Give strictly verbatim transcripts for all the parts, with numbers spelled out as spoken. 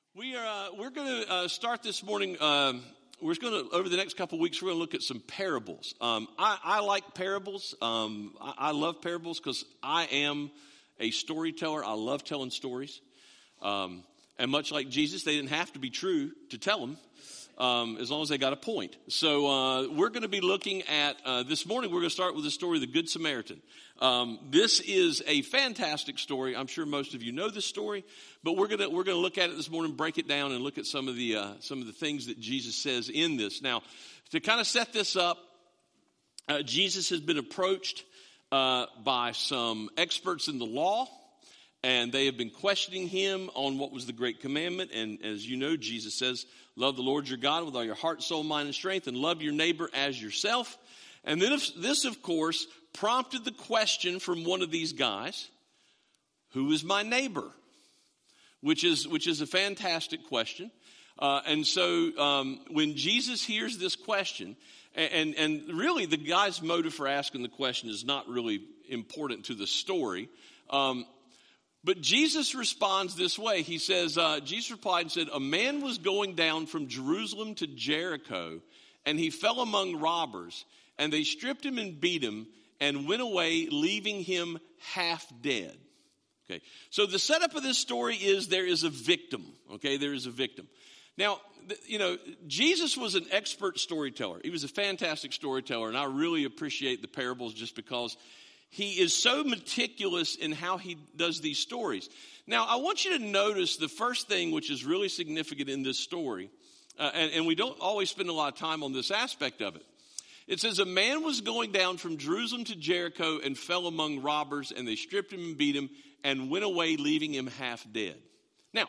We are uh, we're going to uh, start this morning. Um, we're going to over the next couple of weeks. We're going to look at some parables. Um, I, I like parables. Um, I, I love parables because I am a storyteller. I love telling stories. Um, and much like Jesus, they didn't have to be true to tell them, um, as long as they got a point. So uh, we're going to be looking at uh, this morning. We're going to start with the story of the Good Samaritan. Um, this is a fantastic story. I'm sure most of you know this story, but we're gonna we're gonna look at it this morning, break it down, and look at some of the uh, some of the things that Jesus says in this. Now, to kind of set this up, uh, Jesus has been approached uh, by some experts in the law, and they have been questioning him on what was the great commandment. And as you know, Jesus says, "Love the Lord your God with all your heart, soul, mind, and strength, and love your neighbor as yourself." And then if, this, of course, prompted the question from one of these guys, who is my neighbor? Which is which is a fantastic question. Uh, and so um, when Jesus hears this question, and, and really the guy's motive for asking the question is not really important to the story, um, but Jesus responds this way. He says, uh, Jesus replied and said, "A man was going down from Jerusalem to Jericho, and he fell among robbers, and they stripped him and beat him and went away, leaving him half dead." Okay, so the setup of this story is there is a victim. Okay, there is a victim. Now, you know, Jesus was an expert storyteller. He was a fantastic storyteller, and I really appreciate the parables just because he is so meticulous in how he does these stories. Now, I want you to notice the first thing which is really significant in this story, uh, and, and we don't always spend a lot of time on this aspect of it. It says, a man was going down from Jerusalem to Jericho and fell among robbers, and they stripped him and beat him and went away, leaving him half dead. Now,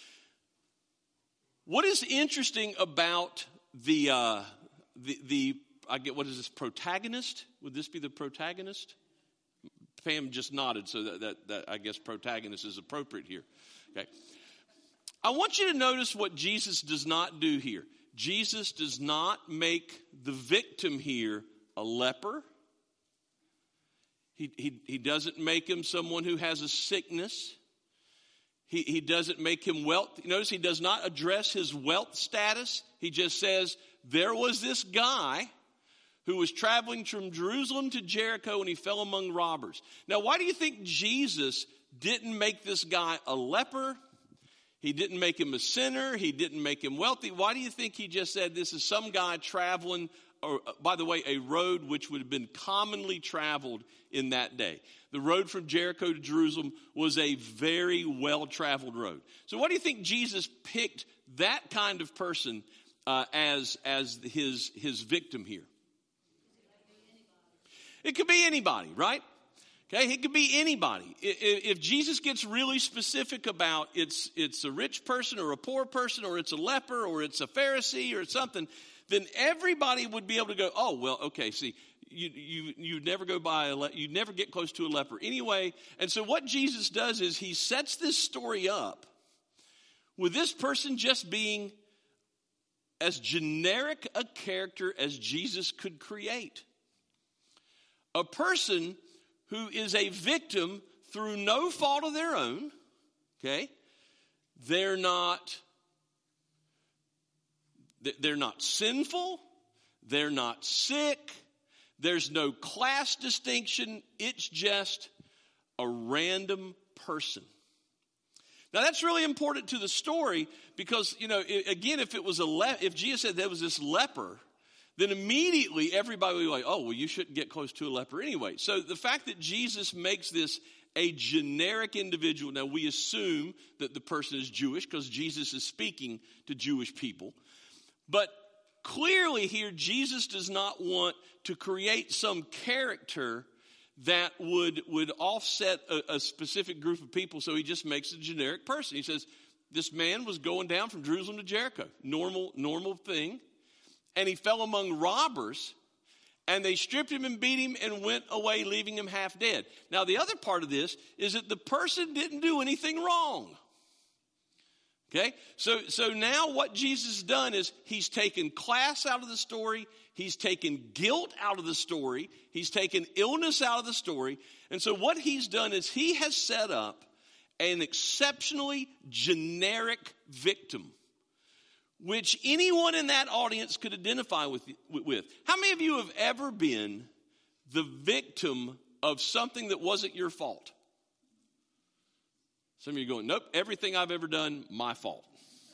what is interesting about the, uh, the, the I get, what is this, protagonist? Would this be the protagonist? Pam just nodded, so that, that, that I guess protagonist is appropriate here. Okay. I want you to notice what Jesus does not do here. Jesus does not make the victim here a leper. He, he, he doesn't make him someone who has a sickness. He, he doesn't make him wealth. Notice he does not address his wealth status. He just says, there was this guy who was traveling from Jerusalem to Jericho and he fell among robbers. Now, why do you think Jesus didn't make this guy a leper? He didn't make him a sinner. He didn't make him wealthy. Why do you think he just said this is some guy traveling, or by the way, a road which would have been commonly traveled in that day? The road from Jericho to Jerusalem was a very well-traveled road. So why do you think Jesus picked that kind of person uh, as, as his, his victim here? It could be anybody, right? Okay, it could be anybody. If Jesus gets really specific about it's it's a rich person or a poor person or it's a leper or it's a Pharisee or something, then everybody would be able to go, oh, well, okay, see, you you you never go by, a le- you never get close to a leper anyway. And so what Jesus does is he sets this story up with this person just being as generic a character as Jesus could create. A person who is a victim through no fault of their own, okay? They're not, they're not sinful. They're not sick. There's no class distinction. It's just a random person. Now, that's really important to the story because, you know, again, if it was a le- if Jesus said there was this leper, then immediately everybody would be like, oh, well, you shouldn't get close to a leper anyway. So the fact that Jesus makes this a generic individual, now we assume that the person is Jewish because Jesus is speaking to Jewish people. But clearly here, Jesus does not want to create some character that would, would offset a, a specific group of people, so he just makes a generic person. He says, this man was going down from Jerusalem to Jericho. Normal, normal thing. And he fell among robbers, and they stripped him and beat him and went away, leaving him half dead. Now, the other part of this is that the person didn't do anything wrong. Okay? So, so now what Jesus has done is he's taken class out of the story. He's taken guilt out of the story. He's taken illness out of the story. And so what he's done is he has set up an exceptionally generic victim, which anyone in that audience could identify with, with. How many of you have ever been the victim of something that wasn't your fault? Some of you are going, nope, everything I've ever done, my fault.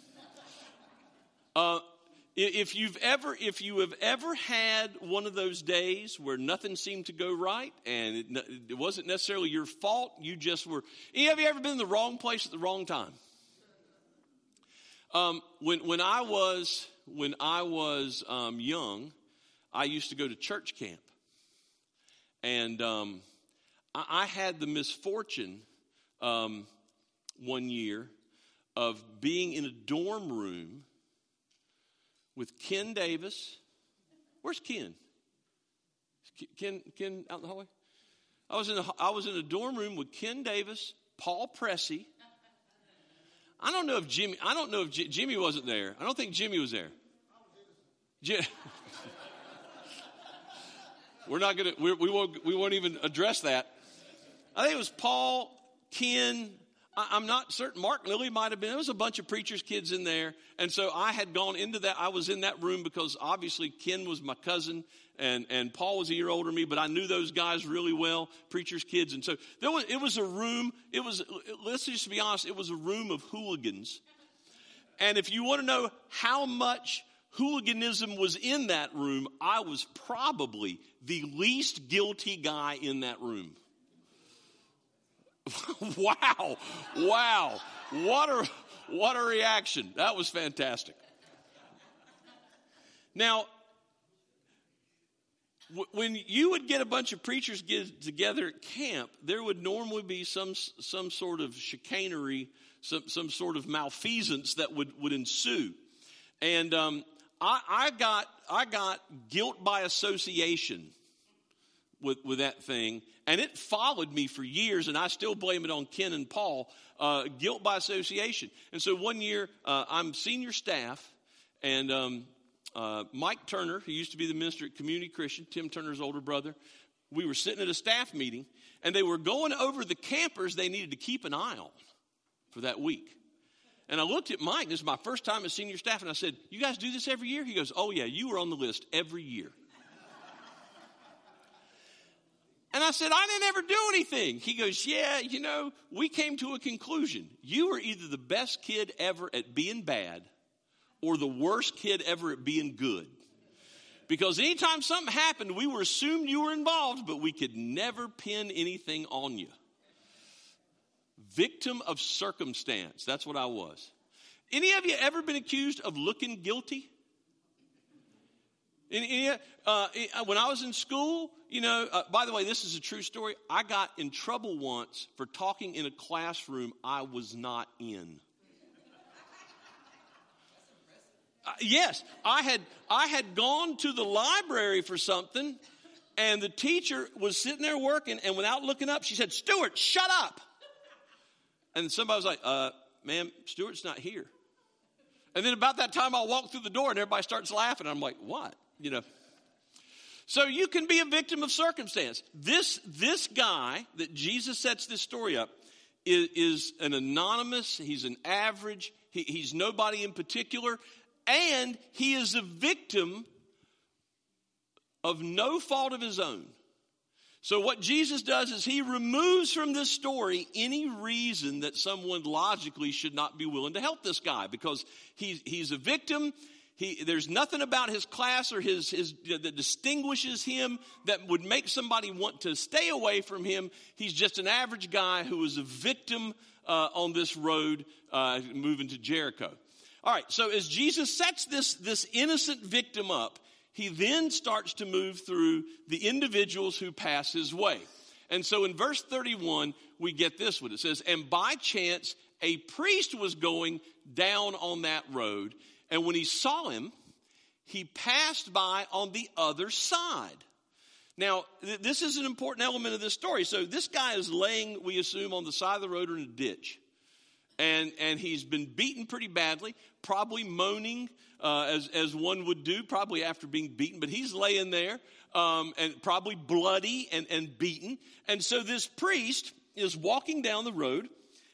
Uh, if you've ever, if you have ever had one of those days where nothing seemed to go right and it, it wasn't necessarily your fault, you just were. Have you ever been in the wrong place at the wrong time? Um, when when I was when I was um, young, I used to go to church camp, and um, I, I had the misfortune um, one year of being in a dorm room with Ken Davis. Where's Ken? Ken Ken out in the hallway? I was in a, I was in a dorm room with Ken Davis, Paul Pressey. I don't know if Jimmy. I don't know if J- Jimmy wasn't there. I don't think Jimmy was there. J- we're not gonna. We're, we won't. We won't even address that. I think it was Paul, Ken. I, I'm not certain. Mark Lilly might have been. There was a bunch of preachers' kids in there, and so I had gone into that. I was in that room because obviously Ken was my cousin, and and Paul was a year older than me, but I knew those guys really well, preachers' kids, and so there was. It was a room. It was. Let's just be honest. It was a room of hooligans, and if you want to know how much hooliganism was in that room, I was probably the least guilty guy in that room. Wow. Wow. What a, what a reaction. That was fantastic. Now, w- when you would get a bunch of preachers get together at camp, there would normally be some some sort of chicanery, some some sort of malfeasance that would, would ensue. And um, I, I got I got guilt by association with with that thing, and it followed me for years, and I still blame it on Ken and Paul, uh, guilt by association. And so one year, uh, I'm senior staff, and um, uh, Mike Turner, who used to be the minister at Community Christian, Tim Turner's older brother, we were sitting at a staff meeting, and they were going over the campers they needed to keep an eye on for that week. And I looked at Mike, this is my first time as senior staff, and I said, you guys do this every year? He goes, oh yeah, you were on the list every year. And I said, I didn't ever do anything. He goes, yeah, you know, we came to a conclusion. You were either the best kid ever at being bad or the worst kid ever at being good. Because anytime something happened, we were assumed you were involved, but we could never pin anything on you. Victim of circumstance. That's what I was. Any of you ever been accused of looking guilty? Any, any, uh, when I was in school, you know, uh, by the way, this is a true story. I got in trouble once for talking in a classroom I was not in. Uh, yes, I had I had gone to the library for something, and the teacher was sitting there working, and without looking up, she said, Stuart, shut up. And somebody was like, uh, ma'am, Stuart's not here. And then about that time, I'll walk through the door, and everybody starts laughing. I'm like, what? You know. So you can be a victim of circumstance. This, this guy that Jesus sets this story up is, is an anonymous, he's an average, he, he's nobody in particular, and he is a victim of no fault of his own. So what Jesus does is he removes from this story any reason that someone logically should not be willing to help this guy, because he, he's a victim. He, there's nothing about his class or his, his that distinguishes him that would make somebody want to stay away from him. He's just an average guy who is a victim uh, on this road uh, moving to Jericho. All right, so as Jesus sets this, this innocent victim up, he then starts to move through the individuals who pass his way. And so in verse thirty-one, we get this one. It says, and by chance, a priest was going down on that road, and when he saw him, he passed by on the other side. Now, th- this is an important element of this story. So this guy is laying, we assume, on the side of the road or in a ditch. And, and he's been beaten pretty badly, probably moaning, uh, as, as one would do, probably after being beaten. But he's laying there, um, and probably bloody and, and beaten. And so this priest is walking down the road,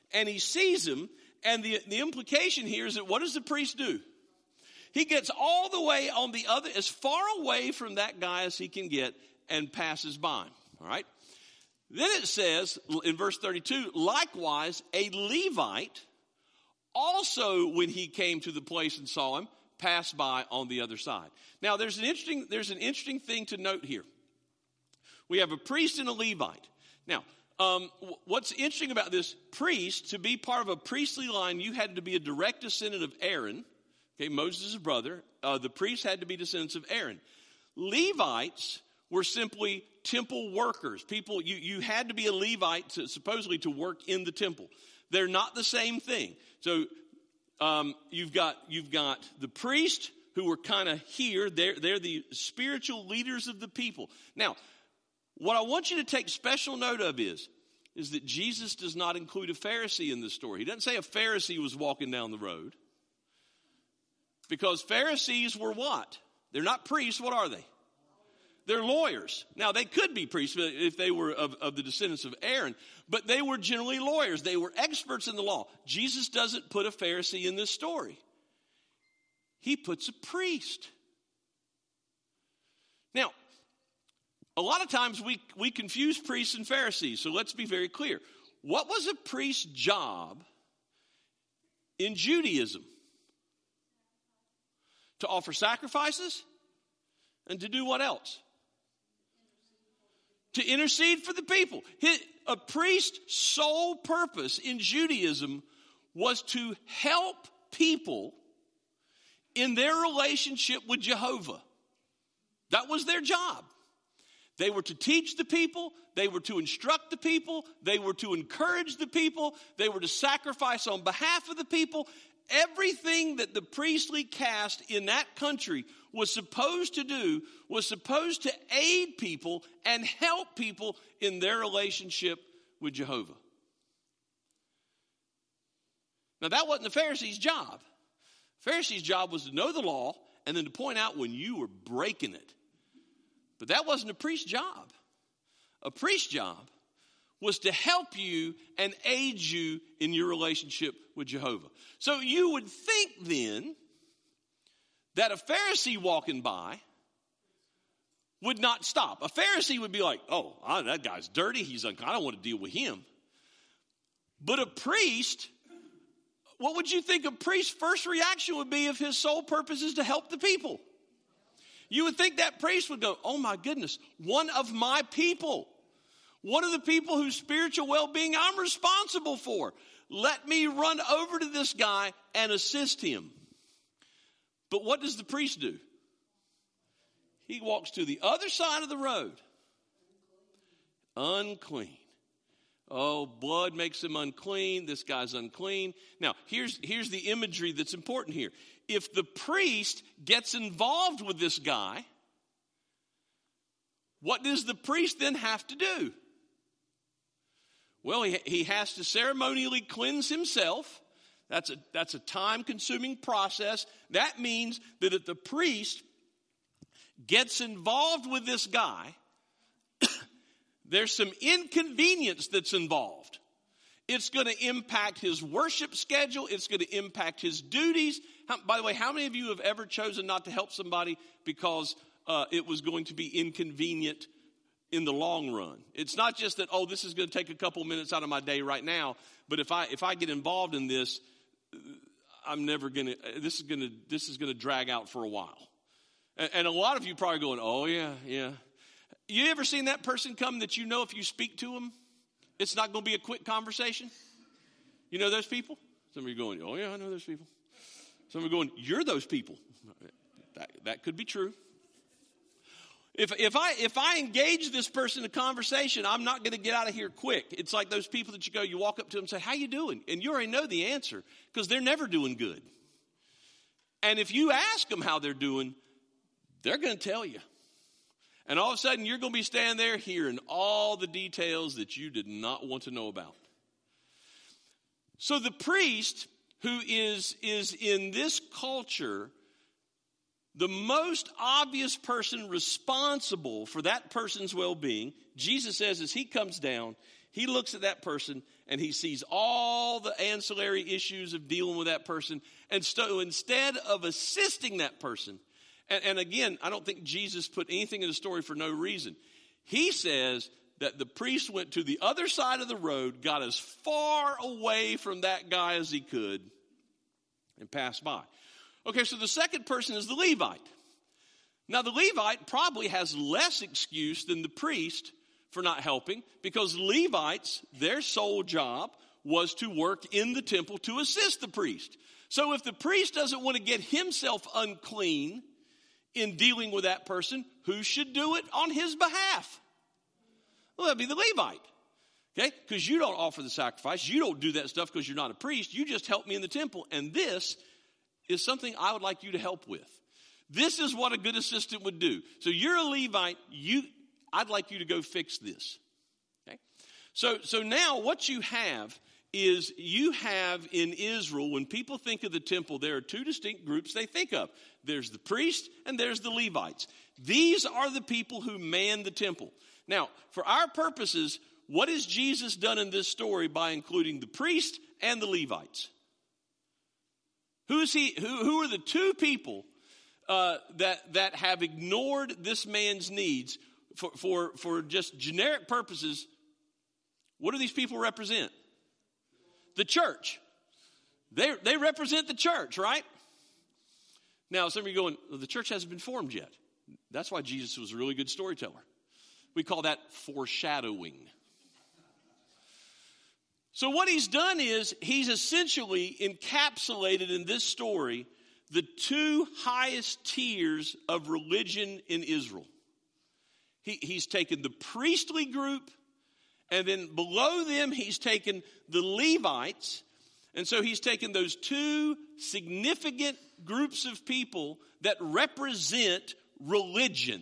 and he sees him. And the, the implication here is that what does the priest do? He gets all the way on the other, as far away from that guy as he can get, and passes by him. All right? Then it says in verse thirty-two, likewise, a Levite also, when he came to the place and saw him, passed by on the other side. Now, there's an interesting, there's an interesting thing to note here. We have a priest and a Levite. Now, um, what's interesting about this priest, to be part of a priestly line, you had to be a direct descendant of Aaron. Okay, Moses' brother. Uh, the priests had to be descendants of Aaron. Levites were simply temple workers. People, you, you had to be a Levite to, supposedly to work in the temple. They're not the same thing. So um, you've got you've got the priest who were kind of here. They're, they're the spiritual leaders of the people. Now, what I want you to take special note of is, is that Jesus does not include a Pharisee in this story. He doesn't say a Pharisee was walking down the road. Because Pharisees were what? They're not priests. What are they? They're lawyers. Now, they could be priests if they were of, of the descendants of Aaron, but they were generally lawyers. They were experts in the law. Jesus doesn't put a Pharisee in this story. He puts a priest. Now, a lot of times we, we confuse priests and Pharisees, so let's be very clear. What was a priest's job in Judaism? To offer sacrifices and to do what else? To intercede for the people. His, a priest's sole purpose in Judaism was to help people in their relationship with Jehovah. That was their job. They were to teach the people. They were to instruct the people. They were to encourage the people. They were to sacrifice on behalf of the people. Everything that the priestly caste in that country was supposed to do was supposed to aid people and help people in their relationship with Jehovah. Now, that wasn't the Pharisee's job. The Pharisee's job was to know the law and then to point out when you were breaking it. But that wasn't a priest's job. A priest's job was to help you and aid you in your relationship with Jehovah. So you would think then that a Pharisee walking by would not stop. A Pharisee would be like, oh, that guy's dirty. He's like, I don't want to deal with him. But a priest, what would you think a priest's first reaction would be if his sole purpose is to help the people? You would think that priest would go, oh my goodness, one of my people. One of the people whose spiritual well-being I'm responsible for. Let me run over to this guy and assist him. But what does the priest do? He walks to the other side of the road. Unclean. Oh, blood makes him unclean. This guy's unclean. Now, here's, here's the imagery that's important here. If the priest gets involved with this guy, what does the priest then have to do? Well, he, he has to ceremonially cleanse himself. That's a, that's a time-consuming process. That means that if the priest gets involved with this guy, there's some inconvenience that's involved. It's going to impact his worship schedule. It's going to impact his duties. How, by the way, how many of you have ever chosen not to help somebody because uh, it was going to be inconvenient in the long run? It's not just that, oh, this is going to take a couple minutes out of my day right now, but if I if I get involved in this, I'm never going to, this is going to, this is going to drag out for a while. And, and a lot of you probably going, oh, yeah, yeah. You ever seen that person come that you know if you speak to them, it's not going to be a quick conversation? You know those people? Some of you going, oh, yeah, I know those people. Some of you going, you're those people. That, that could be true. If if I if I engage this person in a conversation, I'm not going to get out of here quick. It's like those people that you go, you walk up to them and say, how you doing? And you already know the answer because they're never doing good. And if you ask them how they're doing, they're going to tell you. And all of a sudden, you're going to be standing there hearing all the details that you did not want to know about. So the priest who is, is in this culture the most obvious person responsible for that person's well-being, Jesus says as he comes down, He looks at that person and he sees all the ancillary issues of dealing with that person. And so instead of assisting that person, and, and again, I don't think Jesus put anything in the story for no reason. He says that the priest went to the other side of the road, got as far away from that guy as he could, and passed by. Okay, so the second person is the Levite. Now, the Levite probably has less excuse than the priest for not helping, because Levites, their sole job was to work in the temple to assist the priest. So if the priest doesn't want to get himself unclean in dealing with that person, who should do it on his behalf? Well, that'd be the Levite. Okay? Because you don't offer the sacrifice. You don't do that stuff because you're not a priest. You just help me in the temple. And this is something I would like you to help with. This is what a good assistant would do. So you're a Levite. You, I'd like you to go fix this. Okay? So, so now what you have is you have in Israel, when people think of the temple, there are two distinct groups they think of. There's the priest and there's the Levites. These are the people who man the temple. Now, for our purposes, what has Jesus done in this story by including the priest and the Levites? Who is he? Who, who are the two people uh, that that have ignored this man's needs for, for for just generic purposes? What do these people represent? The church. They they represent the church, right? Now, some of you are going, well, the church hasn't been formed yet. That's why Jesus was a really good storyteller. We call that foreshadowing. So what he's done is he's essentially encapsulated in this story the two highest tiers of religion in Israel. He, he's taken the priestly group, and then below them he's taken the Levites. And so he's taken those two significant groups of people that represent religion.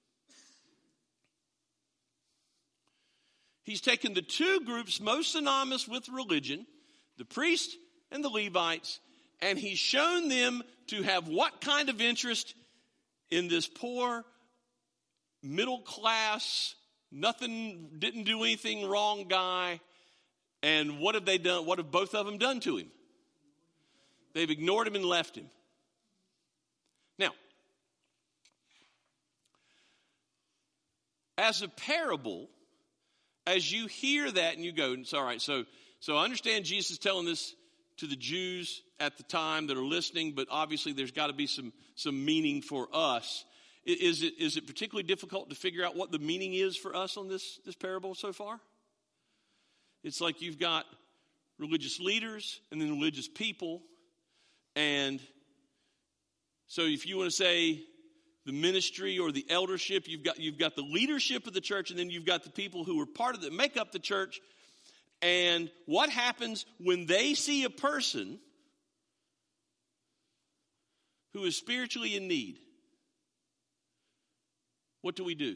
He's taken the two groups most synonymous with religion, the priest and the Levites, and he's shown them to have what kind of interest in this poor, middle class, nothing, didn't do anything wrong guy. And what have they done? What have both of them done to him? They've ignored him and left him. Now, as a parable, as you hear that and you go, it's all right, so so I understand Jesus is telling this to the Jews at the time that are listening, but obviously there's got to be some some meaning for us. Is it is it particularly difficult to figure out what the meaning is for us on this, this parable so far? It's like you've got religious leaders and then religious people. And so if you want to say the ministry or the eldership, you've got you've got the leadership of the church, and then you've got the people who are part of it, make up the church. And what happens when they see a person who is spiritually in need? What do we do?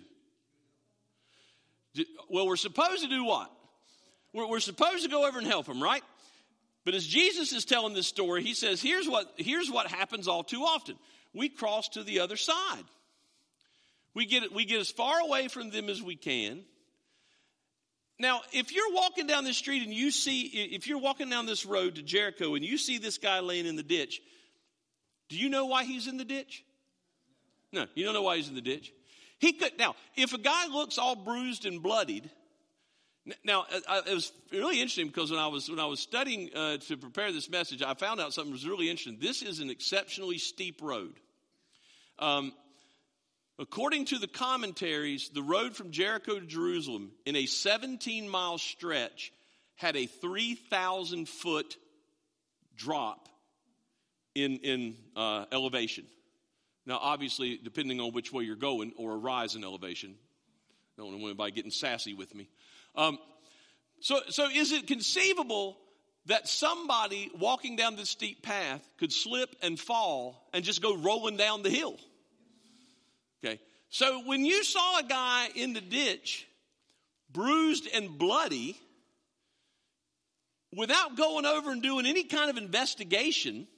do well, we're supposed to do what? We're, we're supposed to go over and help them, right? But as Jesus is telling this story, he says, here's what, here's what happens all too often. We cross to the other side. We get, we get as far away from them as we can. Now, if you're walking down this street and you see, if you're walking down this road to Jericho and you see this guy laying in the ditch, do you know why he's in the ditch? No, you don't know why he's in the ditch. He could, now, if a guy looks all bruised and bloodied, now, it was really interesting because when I was when I was studying uh, to prepare this message, I found out something was really interesting. This is an exceptionally steep road. Um, according to the commentaries, the road from Jericho to Jerusalem in a seventeen-mile stretch had a three thousand foot drop in, in uh, elevation. Now, obviously, depending on which way you're going, or a rise in elevation. I don't want anybody getting sassy with me. Um, so, so is it conceivable that somebody walking down this steep path could slip and fall and just go rolling down the hill? Okay. So when you saw a guy in the ditch, bruised and bloody, without going over and doing any kind of investigation,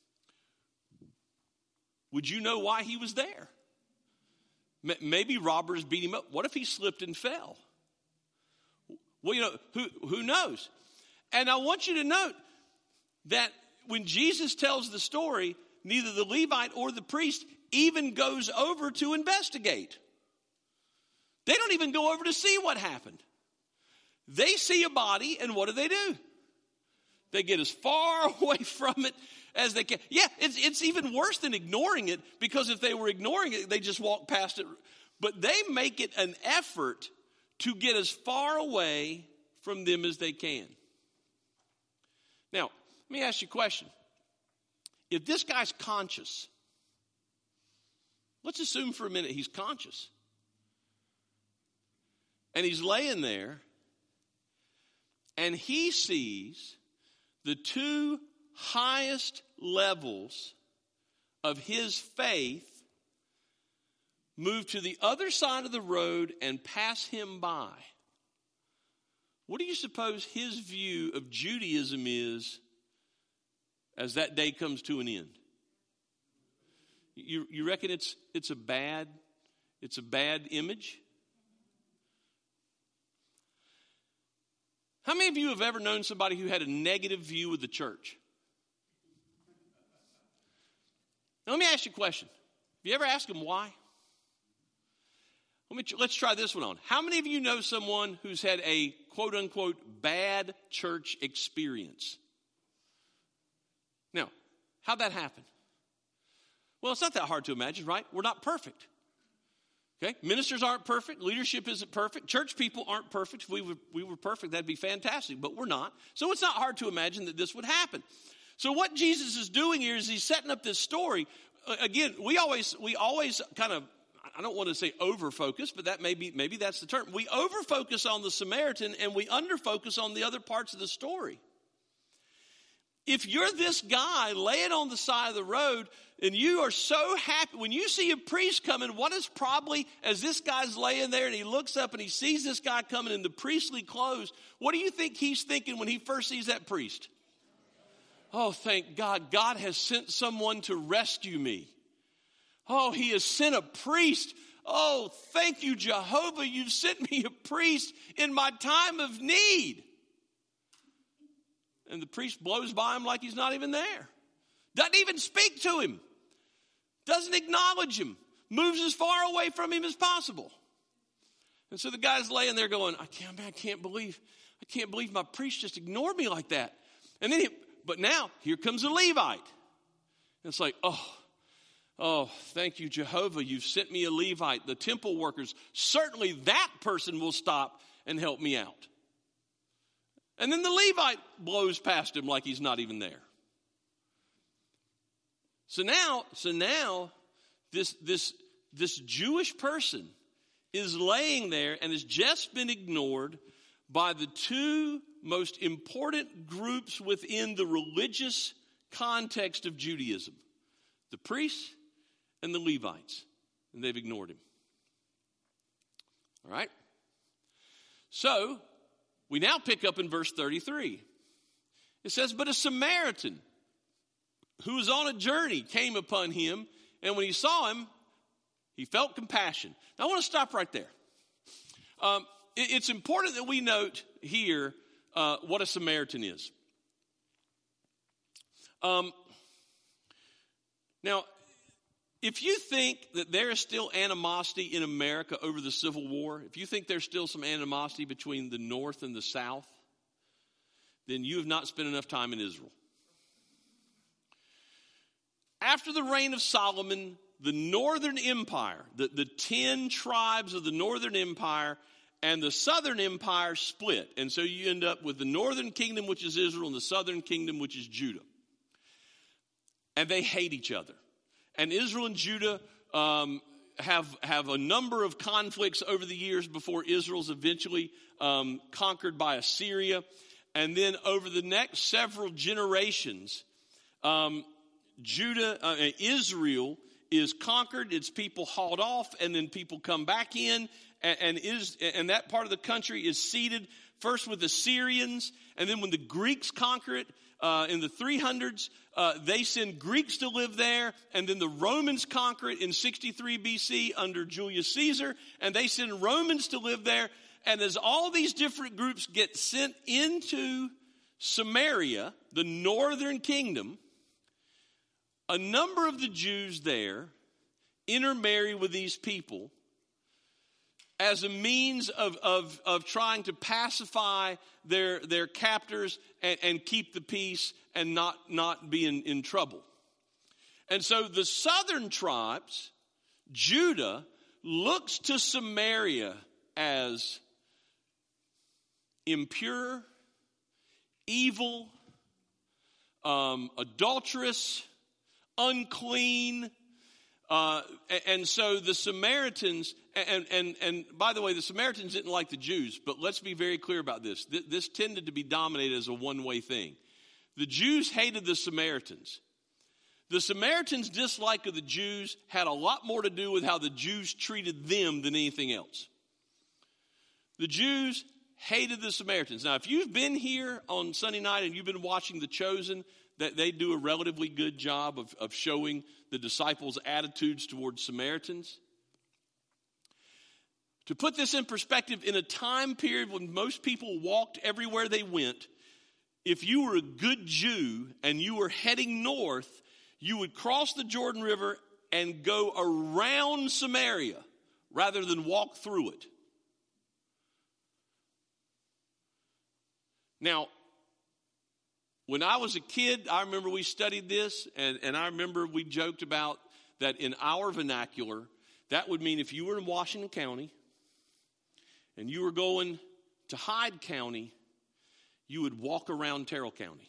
would you know why he was there? Maybe robbers beat him up. What if he slipped and fell? Well, you know, who, who knows? And I want you to note that when Jesus tells the story, neither the Levite or the priest even goes over to investigate. They don't even go over to see what happened. They see a body, and what do they do? They get as far away from it as they can. Yeah, it's, it's even worse than ignoring it, because if they were ignoring it, they just walk past it. But they make it an effort to get as far away from them as they can. Now, let me ask you a question. If this guy's conscious, let's assume for a minute he's conscious, and he's laying there, and he sees the two highest levels of his faith move to the other side of the road and pass him by. What do you suppose his view of Judaism is as that day comes to an end? You, you reckon it's it's a bad it's a bad image? How many of you have ever known somebody who had a negative view of the church? Now, let me ask you a question. Have you ever asked them why? Let me, let's try this one on. How many of you know someone who's had a quote-unquote bad church experience? Now, how'd that happen? Well, it's not that hard to imagine, right? We're not perfect. Okay? Ministers aren't perfect. Leadership isn't perfect. Church people aren't perfect. If we were, we were perfect, that'd be fantastic, but we're not. So it's not hard to imagine that this would happen. So what Jesus is doing here is he's setting up this story. Again, we always we always kind of, I don't want to say over-focus, but that may be, maybe that's the term. We over-focus on the Samaritan and we under-focus on the other parts of the story. If you're this guy laying on the side of the road and you are so happy, when you see a priest coming, what is probably, as this guy's laying there and he looks up and he sees this guy coming in the priestly clothes, what do you think he's thinking when he first sees that priest? Oh, thank God, God has sent someone to rescue me. Oh, he has sent a priest. Oh, thank you, Jehovah, you've sent me a priest in my time of need. And the priest blows by him like he's not even there. Doesn't even speak to him. Doesn't acknowledge him. Moves as far away from him as possible. And so the guy's laying there going, I can't, I can't believe, I can't believe my priest just ignored me like that. And then, he, but now here comes a Levite. And it's like, oh, oh, thank you, Jehovah. You've sent me a Levite. The temple workers, certainly that person will stop and help me out. And then the Levite blows past him like he's not even there. So now, so now this, this, this Jewish person is laying there and has just been ignored by the two most important groups within the religious context of Judaism, the priests and the Levites, and they've ignored him. All right? So, we now pick up in verse thirty-three. It says, but a Samaritan who was on a journey came upon him, and when he saw him, he felt compassion. Now, I want to stop right there. Um, it, it's important that we note here uh, what a Samaritan is. Um, now, if you think that there is still animosity in America over the Civil War, if you think there's still some animosity between the North and the South, then you have not spent enough time in Israel. After the reign of Solomon, the Northern Empire, the, the ten tribes of the Northern Empire and the Southern Empire split. And so you end up with the Northern Kingdom, which is Israel, and the Southern Kingdom, which is Judah. And they hate each other. And Israel and Judah um, have have a number of conflicts over the years before Israel's eventually um, conquered by Assyria. And then over the next several generations, um, Judah, uh, Israel is conquered, its people hauled off, and then people come back in, and, and is and that part of the country is seated first with the Syrians, and then when the Greeks conquer it, Uh, in the three hundreds, uh, they send Greeks to live there, and then the Romans conquer it in sixty-three B C under Julius Caesar, and they send Romans to live there, And as all these different groups get sent into Samaria, the northern kingdom, a number of the Jews there intermarry with these people as a means of, of, of trying to pacify their, their captors and, and keep the peace and not, not be in, in trouble. And so the southern tribes, Judah, looks to Samaria as impure, evil, um, adulterous, unclean. Uh, and so the Samaritans, and, and, and by the way, the Samaritans didn't like the Jews, but let's be very clear about this. This tended to be dominated as a one-way thing. The Jews hated the Samaritans. The Samaritans' dislike of the Jews had a lot more to do with how the Jews treated them than anything else. The Jews hated the Samaritans. Now, if you've been here on Sunday night and you've been watching The Chosen, that they do a relatively good job of, of showing the disciples' attitudes towards Samaritans. To put this in perspective, in a time period when most people walked everywhere they went, if you were a good Jew and you were heading north, you would cross the Jordan River and go around Samaria rather than walk through it. Now, when I was a kid, I remember we studied this, and, and I remember we joked about that in our vernacular, that would mean if you were in Washington County and you were going to Hyde County, you would walk around Terrell County.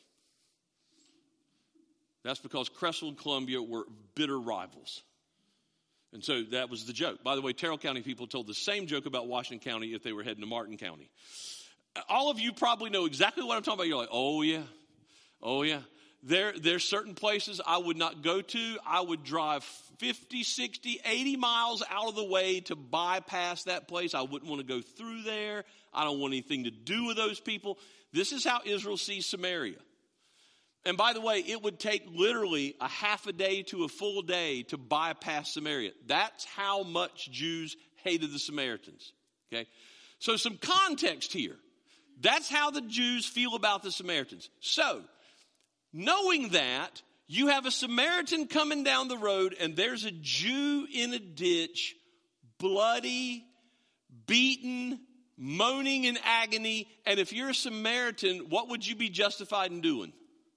That's because Creswell and Columbia were bitter rivals. And so that was the joke. By the way, Terrell County people told the same joke about Washington County if they were heading to Martin County. All of you probably know exactly what I'm talking about. You're like, oh, yeah. Oh, yeah. There, there's certain places I would not go to. I would drive fifty, sixty, eighty miles out of the way to bypass that place. I wouldn't want to go through there. I don't want anything to do with those people. This is how Israel sees Samaria. And by the way, it would take literally a half a day to a full day to bypass Samaria. That's how much Jews hated the Samaritans. Okay? So some context here. That's how the Jews feel about the Samaritans. So, knowing that, you have a Samaritan coming down the road and there's a Jew in a ditch, bloody, beaten, moaning in agony. And if you're a Samaritan, what would you be justified in doing?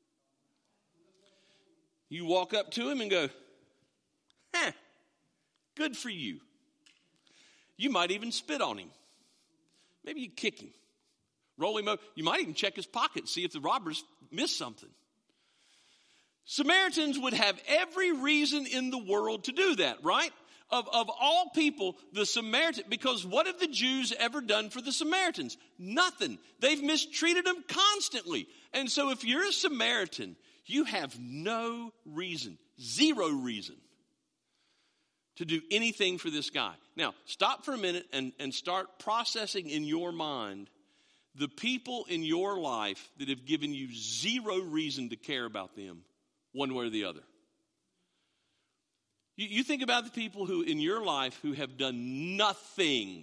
You walk up to him and go, huh, good for you. You might even spit on him. Maybe you kick him. Roll him over. You might even check his pocket, see if the robbers missed something. Samaritans would have every reason in the world to do that, right? Of, of all people, the Samaritan, because what have the Jews ever done for the Samaritans? Nothing. They've mistreated them constantly. And so if you're a Samaritan, you have no reason, zero reason to do anything for this guy. Now, stop for a minute and, and start processing in your mind the people in your life that have given you zero reason to care about them one way or the other. You, you think about the people who in your life who have done nothing,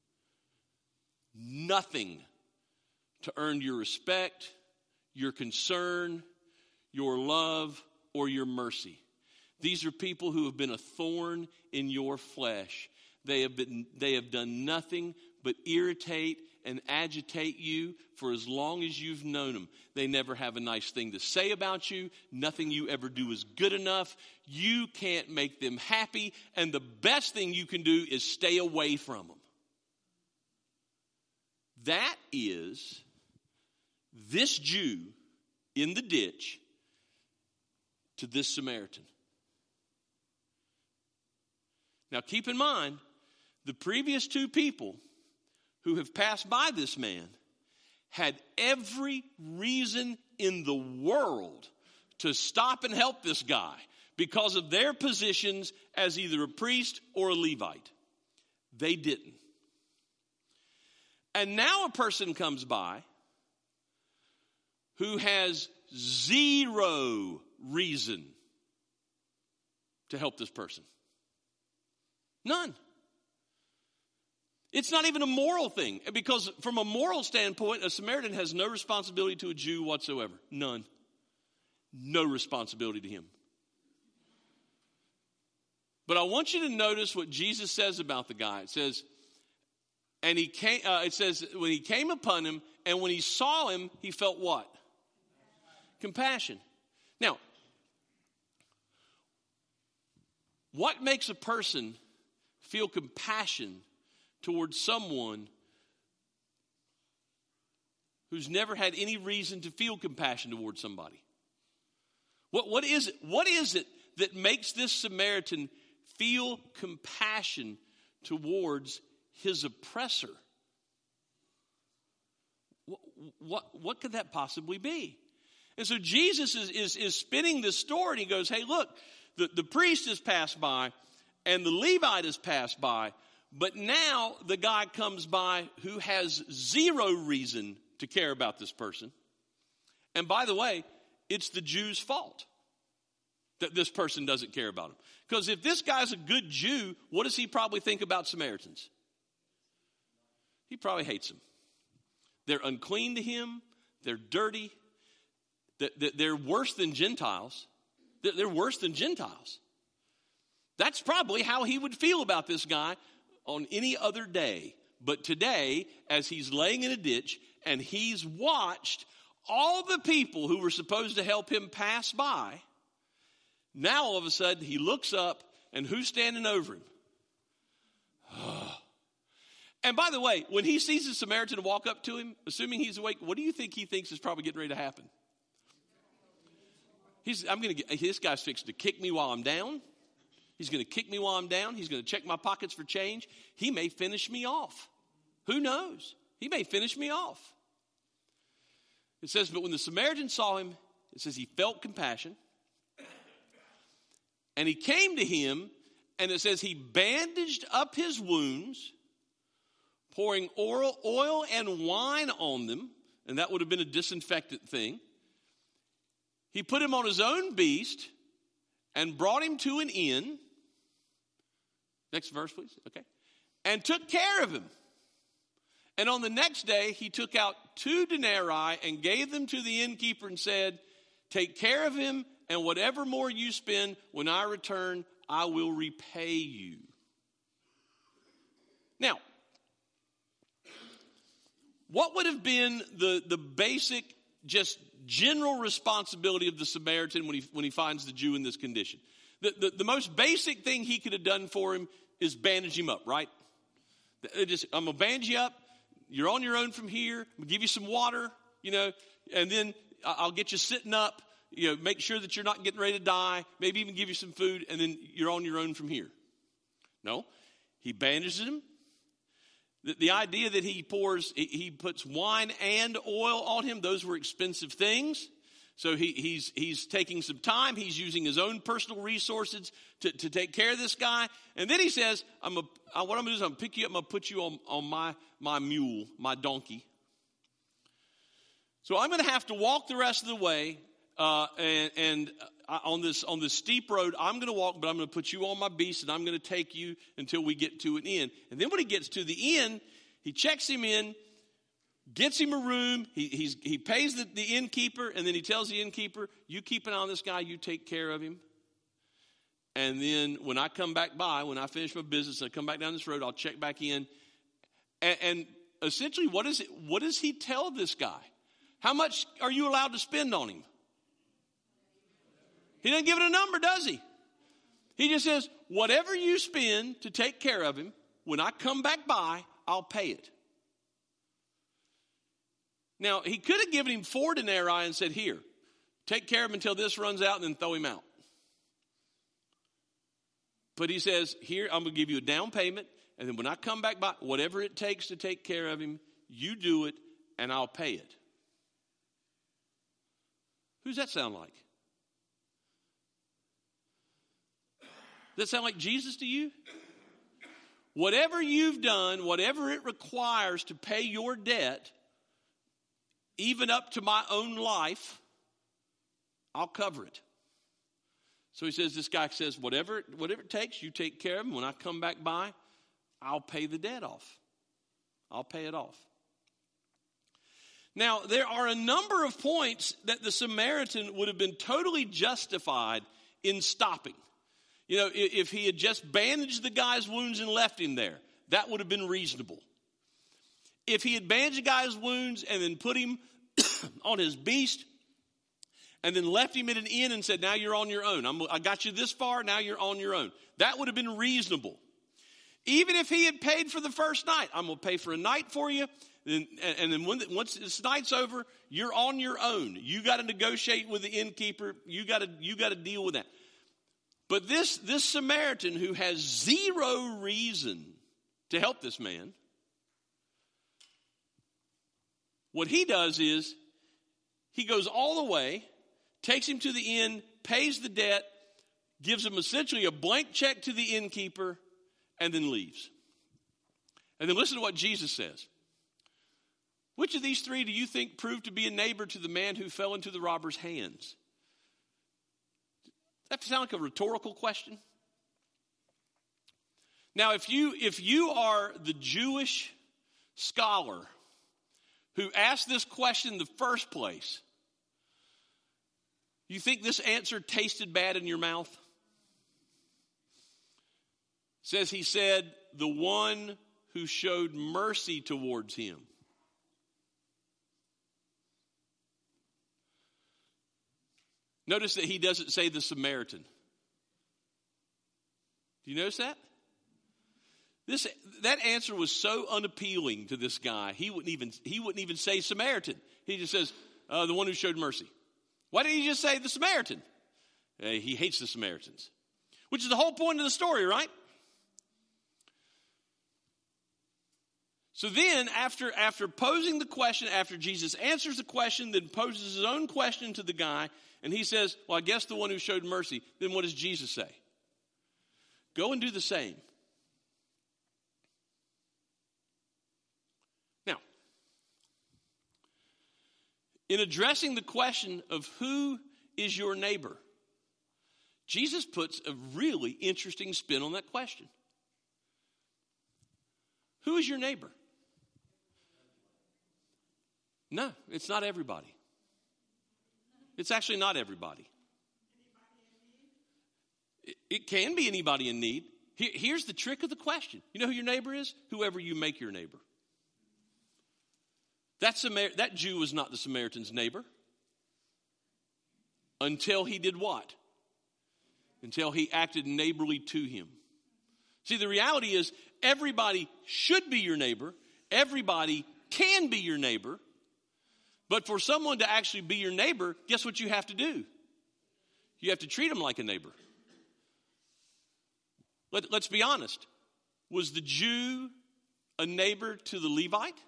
nothing to earn your respect, your concern, your love, or your mercy. These are people who have been a thorn in your flesh. They have been, they have done nothing but irritate and agitate you for as long as you've known them. They never have a nice thing to say about you. Nothing you ever do is good enough. You can't make them happy. And the best thing you can do is stay away from them. That is this Jew in the ditch to this Samaritan. Now keep in mind, the previous two people who have passed by this man had every reason in the world to stop and help this guy because of their positions as either a priest or a Levite. They didn't. And now a person comes by who has zero reason to help this person. None. It's not even a moral thing, because from a moral standpoint, a Samaritan has no responsibility to a Jew whatsoever. None. No responsibility to him. But I want you to notice what Jesus says about the guy. It says, and he came, uh, it says, when he came upon him, and when he saw him, he felt what? Compassion. Now, what makes a person feel compassion towards someone who's never had any reason to feel compassion towards somebody? What, what is it? What is it that makes this Samaritan feel compassion towards his oppressor? What, what, what could that possibly be? And so Jesus is, is, is spinning this story, and he goes, hey, look, the, the priest has passed by, and the Levite has passed by, but now the guy comes by who has zero reason to care about this person. And by the way, it's the Jew's fault that this person doesn't care about him. Because if this guy's a good Jew, what does he probably think about Samaritans? He probably hates them. They're unclean to him. They're dirty. They're worse than Gentiles. They're worse than Gentiles. That's probably how he would feel about this guy on any other day. But today, as he's laying in a ditch and he's watched all the people who were supposed to help him pass by, now all of a sudden he looks up, and who's standing over him? And by the way, when he sees a Samaritan walk up to him, assuming he's awake, what do you think he thinks is probably getting ready to happen? He's, I'm going to get, this guy's fixing to kick me while I'm down. He's going to kick me while I'm down. He's going to check my pockets for change. He may finish me off. Who knows? He may finish me off. It says, but when the Samaritan saw him, it says he felt compassion. And he came to him, and it says he bandaged up his wounds, pouring oil, oil and wine on them. And that would have been a disinfectant thing. He put him on his own beast and brought him to an inn. Next verse, please. Okay. And took care of him. And on the next day, he took out two denarii and gave them to the innkeeper and said, take care of him, and whatever more you spend, when I return, I will repay you. Now, what would have been the, the basic, just general responsibility of the Samaritan when he, when he finds the Jew in this condition? The, the, the most basic thing he could have done for him is bandage him up, right? Just, I'm going to bandage you up. You're on your own from here. I'm going to give you some water, you know, and then I'll get you sitting up, you know, make sure that you're not getting ready to die, maybe even give you some food, and then you're on your own from here. No, he bandages him. The, the idea that he pours, he, he puts wine and oil on him, those were expensive things. So he, he's he's taking some time. He's using his own personal resources to, to take care of this guy. And then he says, I'm a, I, what I'm going to do is I'm going to pick you up. I'm going to put you on, on my, my mule, my donkey. So I'm going to have to walk the rest of the way. Uh, and and uh, on this on this steep road, I'm going to walk, but I'm going to put you on my beast, and I'm going to take you until we get to an inn. And then when he gets to the inn, he checks him in, gets him a room. He he's, he pays the, the innkeeper, and then he tells the innkeeper, you keep an eye on this guy, you take care of him. And then when I come back by, when I finish my business, I come back down this road, I'll check back in. And, and essentially, what is it? What does he tell this guy? How much are you allowed to spend on him? He doesn't give it a number, does he? He just says, whatever you spend to take care of him, when I come back by, I'll pay it. Now, he could have given him four denarii and said, here, take care of him until this runs out and then throw him out. But he says, here, I'm going to give you a down payment, and then when I come back by, whatever it takes to take care of him, you do it, and I'll pay it. Who's that sound like? Does that sound like Jesus to you? Whatever you've done, whatever it requires to pay your debt, even up to my own life, I'll cover it. So he says, this guy says, whatever, whatever it takes, you take care of him. When I come back by, I'll pay the debt off. I'll pay it off. Now, there are a number of points that the Samaritan would have been totally justified in stopping. You know, if he had just bandaged the guy's wounds and left him there, that would have been reasonable. If he had bandaged the guy's wounds and then put him on his beast and then left him at an inn and said, now you're on your own. I'm, I got you this far, now you're on your own. That would have been reasonable. Even if he had paid for the first night, I'm going to pay for a night for you. And, and then when, once this night's over, you're on your own. You got to negotiate with the innkeeper. You got to you got to deal with that. But this, this Samaritan who has zero reason to help this man, what he does is he goes all the way, takes him to the inn, pays the debt, gives him essentially a blank check to the innkeeper, and then leaves. And then listen to what Jesus says. Which of these three do you think proved to be a neighbor to the man who fell into the robber's hands? Does that sound like a rhetorical question? Now, if you if you are the Jewish scholar who asked this question in the first place, you think this answer tasted bad in your mouth? It says he said, the one who showed mercy towards him. Notice that he doesn't say the Samaritan. Do you notice that? This that answer was so unappealing to this guy. He wouldn't even he wouldn't even say Samaritan. He just says uh, the one who showed mercy. Why didn't he just say the Samaritan? Uh, he hates the Samaritans, which is the whole point of the story, right? So then, after after posing the question, after Jesus answers the question, then poses his own question to the guy, and he says, well, I guess the one who showed mercy. Then what does Jesus say? Go and do the same. Now, in addressing the question of who is your neighbor, Jesus puts a really interesting spin on that question. Who is your neighbor? No, it's not everybody. It's actually not everybody. It, it can be anybody in need. Here, here's the trick of the question. You know who your neighbor is? Whoever you make your neighbor. That, Samar- that Jew was not the Samaritan's neighbor until he did what? Until he acted neighborly to him. See, the reality is everybody should be your neighbor. Everybody can be your neighbor. But for someone to actually be your neighbor, guess what you have to do? You have to treat them like a neighbor. Let, let's be honest. Was the Jew a neighbor to the Levite?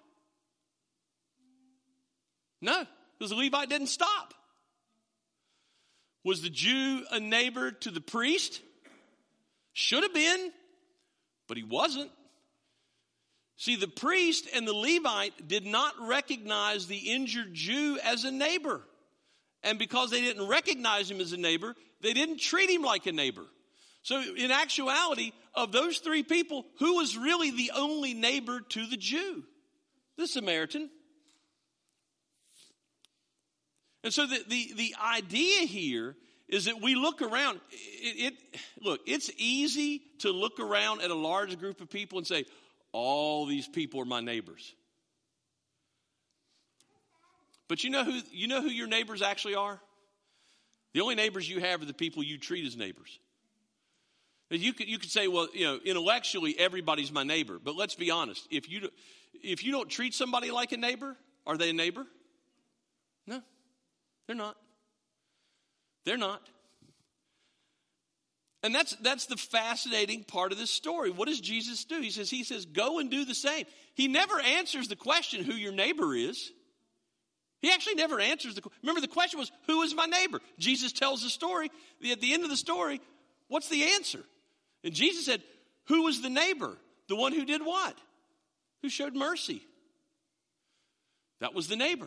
No, because the Levite didn't stop. Was the Jew a neighbor to the priest? Should have been, but he wasn't. See, the priest and the Levite did not recognize the injured Jew as a neighbor. And because they didn't recognize him as a neighbor, they didn't treat him like a neighbor. So in actuality, of those three people, who was really the only neighbor to the Jew? The Samaritan. And so the, the, the idea here is that we look around. It, it, look, it's easy to look around at a large group of people and say, all these people are my neighbors. But you know who you know who your neighbors actually are? The only neighbors you have are the people you treat as neighbors. And you could you could say, well, you know, intellectually everybody's my neighbor. But let's be honest. If you if you don't treat somebody like a neighbor, are they a neighbor? No, they're not. They're not. And that's that's the fascinating part of this story. What does Jesus do? He says, he says, go and do the same. He never answers the question who your neighbor is. He actually never answers the question. Remember, the question was, who is my neighbor? Jesus tells the story. At the end of the story, what's the answer? And Jesus said, who was the neighbor? The one who did what? Who showed mercy. That was the neighbor.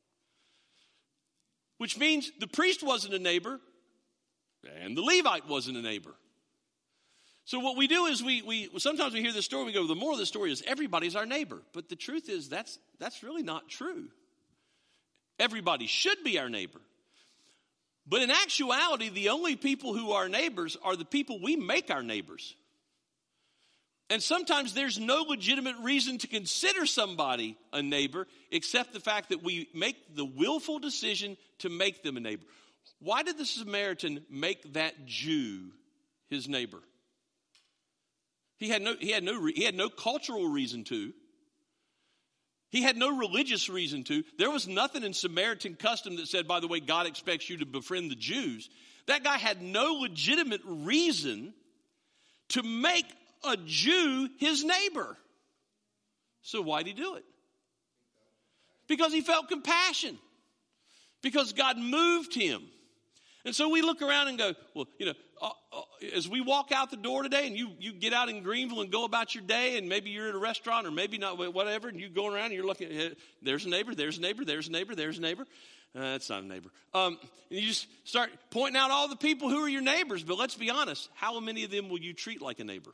Which means the priest wasn't a neighbor. And the Levite wasn't a neighbor. So what we do is we we sometimes we hear this story, we go, the moral of the story is everybody's our neighbor. But the truth is that's that's really not true. Everybody should be our neighbor. But in actuality, the only people who are neighbors are the people we make our neighbors. And sometimes there's no legitimate reason to consider somebody a neighbor except the fact that we make the willful decision to make them a neighbor. Why did the Samaritan make that Jew his neighbor? He had no, he had no, he had no cultural reason to. He had no religious reason to. There was nothing in Samaritan custom that said, by the way, God expects you to befriend the Jews. That guy had no legitimate reason to make a Jew his neighbor. So why'd he do it? Because he felt compassion. Because God moved him. And so we look around and go, well, you know, uh, uh, as we walk out the door today and you, you get out in Greenville and go about your day and maybe you're at a restaurant or maybe not, whatever, and you're going around and you're looking at, there's a neighbor, there's a neighbor, there's a neighbor, there's a neighbor. Uh, that's not a neighbor. Um, and you just start pointing out all the people who are your neighbors. But let's be honest, how many of them will you treat like a neighbor?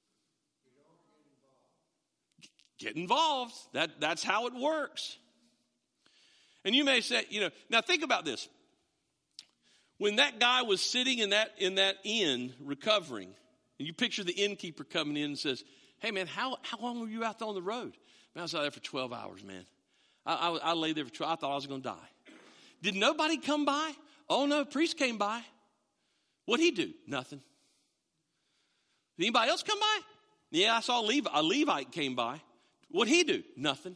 Get involved. That, that's how it works. And you may say, you know, now think about this. When that guy was sitting in that in that inn recovering, and you picture the innkeeper coming in and says, hey, man, how, how long were you out there on the road? Man, I was out there for twelve hours, man. I, I, I lay there for twelve. I thought I was going to die. Did nobody come by? Oh, no, priest came by. What'd he do? Nothing. Did anybody else come by? Yeah, I saw Levi, a Levite came by. What'd he do? Nothing.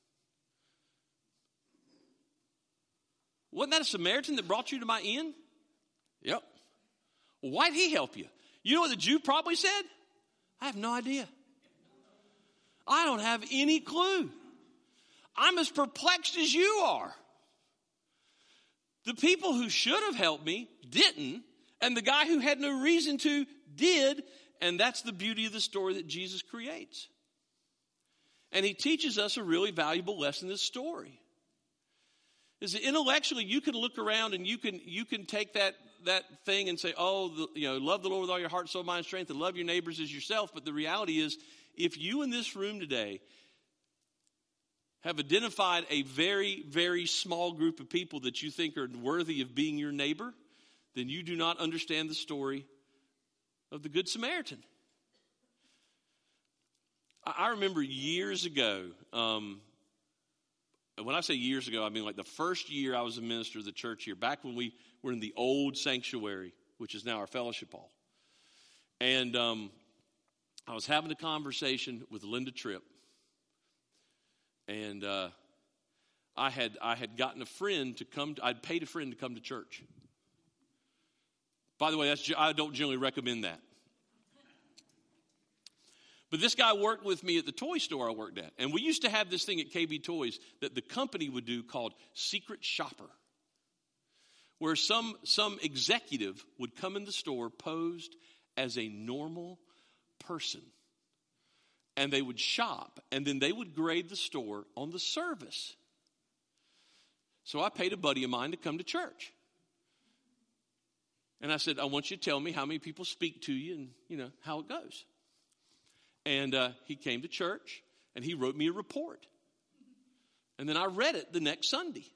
Wasn't that a Samaritan that brought you to my inn? Yep. Well, why'd he help you? You know what the Jew probably said? I have no idea. I don't have any clue. I'm as perplexed as you are. The people who should have helped me didn't, and the guy who had no reason to did, and that's the beauty of the story that Jesus creates. And he teaches us a really valuable lesson in this story. Is that intellectually you can look around and you can you can take that that thing and say, oh, the, you know, love the Lord with all your heart, soul, mind, strength, and love your neighbors as yourself. But the reality is, if you in this room today have identified a very, very small group of people that you think are worthy of being your neighbor, then you do not understand the story of the Good Samaritan. I remember years ago, um, when I say years ago, I mean like the first year I was a minister of the church here, back when we were in the old sanctuary, which is now our fellowship hall. And um, I was having a conversation with Linda Tripp. And uh, I had I had gotten a friend to come, to, I'd paid a friend to come to church. By the way, that's, I don't generally recommend that. But this guy worked with me at the toy store I worked at. And we used to have this thing at K B Toys that the company would do called Secret Shopper. Where some, some executive would come in the store posed as a normal person. And they would shop. And then they would grade the store on the service. So I paid a buddy of mine to come to church. And I said, I want you to tell me how many people speak to you and, you know, how it goes. And uh, he came to church, and he wrote me a report. And then I read it the next Sunday.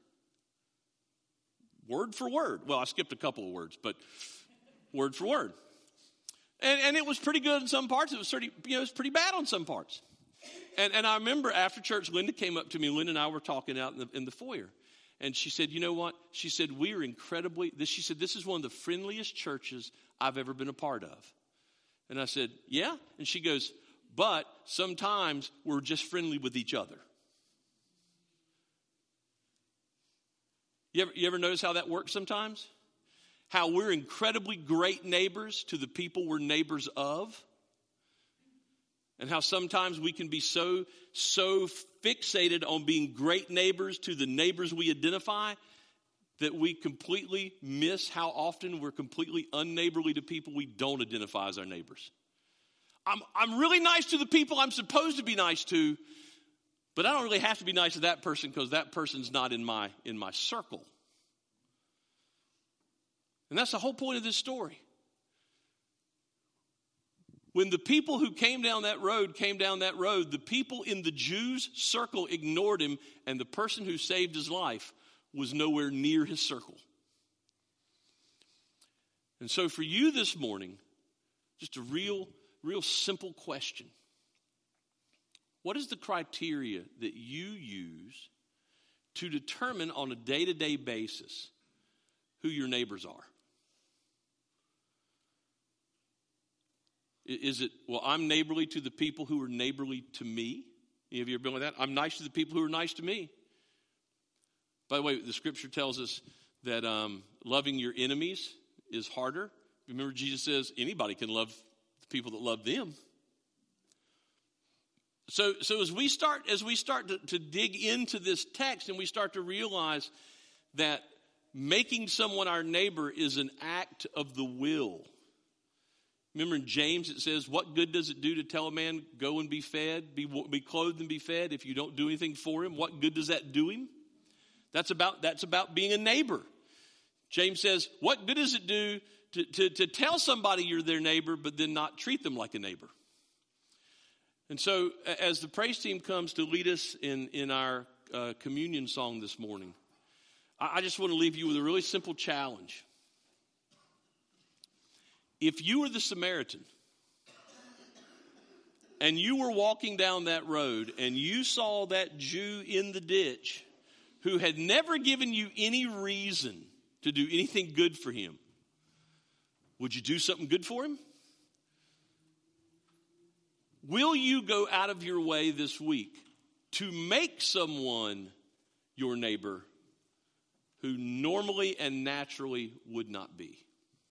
Word for word. Well, I skipped a couple of words, but word for word. And, and it was pretty good in some parts. It was pretty, you know, it was pretty bad on some parts. And, and I remember after church, Linda came up to me. Linda and I were talking out in the, in the foyer. And she said, you know what? She said, we are incredibly, this, she said, this is one of the friendliest churches I've ever been a part of. And I said, yeah? And she goes, but sometimes we're just friendly with each other. You ever, you ever notice how that works sometimes? How we're incredibly great neighbors to the people we're neighbors of. And how sometimes we can be so, so fixated on being great neighbors to the neighbors we identify that we completely miss how often we're completely unneighborly to people we don't identify as our neighbors. I'm, I'm really nice to the people I'm supposed to be nice to, but I don't really have to be nice to that person because that person's not in my, in my circle. And that's the whole point of this story. When the people who came down that road came down that road, the people in the Jews' circle ignored him, and the person who saved his life was nowhere near his circle. And so for you this morning, just a real, real simple question. What is the criteria that you use to determine on a day-to-day basis who your neighbors are? Is it, well, I'm neighborly to the people who are neighborly to me? Any of you ever been like that? I'm nice to the people who are nice to me. By the way, the scripture tells us that um, loving your enemies is harder. Remember, Jesus says anybody can love the people that love them. So, so as we start, as we start to, to dig into this text and we start to realize that making someone our neighbor is an act of the will. Remember in James it says, what good does it do to tell a man, go and be fed, be, be clothed and be fed if you don't do anything for him? What good does that do him? That's about, that's about being a neighbor. James says, what good does it do to, to, to tell somebody you're their neighbor but then not treat them like a neighbor? And so as the praise team comes to lead us in, in our uh, communion song this morning, I, I just want to leave you with a really simple challenge. If you were the Samaritan and you were walking down that road and you saw that Jew in the ditch who had never given you any reason to do anything good for him, would you do something good for him? Will you go out of your way this week to make someone your neighbor who normally and naturally would not be?